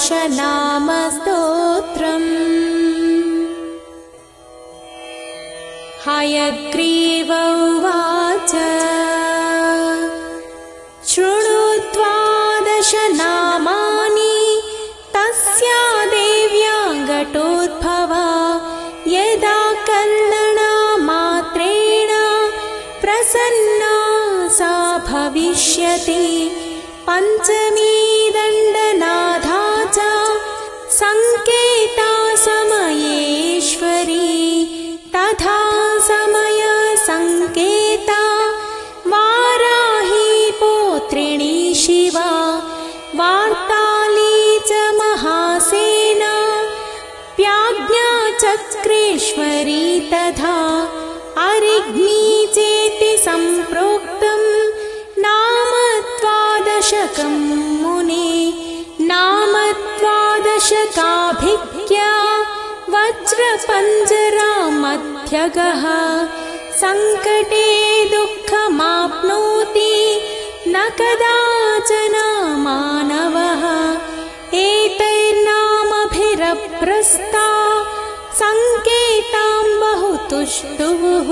द्वादशनामस्तोत्रम्। हयग्रीव उवाच शृणु द्वादशनामानि तस्या देव्या घटोद्भवा। यदा कर्णनामात्रेण प्रसन्ना सा भविष्यति। पञ्चमी दण्डनाथा च संकेता समयेश्वरी। तथा समय संकेता वाराही पौत्रिणी शिवा। वार्ताली च महासेना प्राज्ञा चक्रेश्वरी। तथा अरिग्नी चेति सम्प्रोक्तम् नाम द्वादशकं मुने। नाम द्वादशकाभिज्ञा वज्रपञ्जरा मध्यगः। संकटे दुःखमाप्नोति न कदाचन मानवः। एतैर्नामभिरप्रस्ता संकेतां बहुतुष्टुः।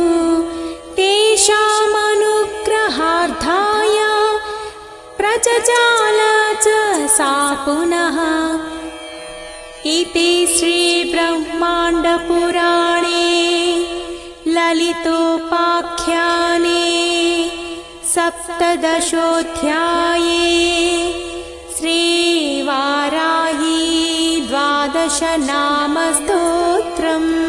तेषामनुग्रहार्थाय प्रचचाल च सा पुनः। इति श्रीब्रह्माण्डपुराणे ललितोपाख्याने सप्तदशोऽध्याये श्रीवाराही द्वादशनामस्तोत्रम्।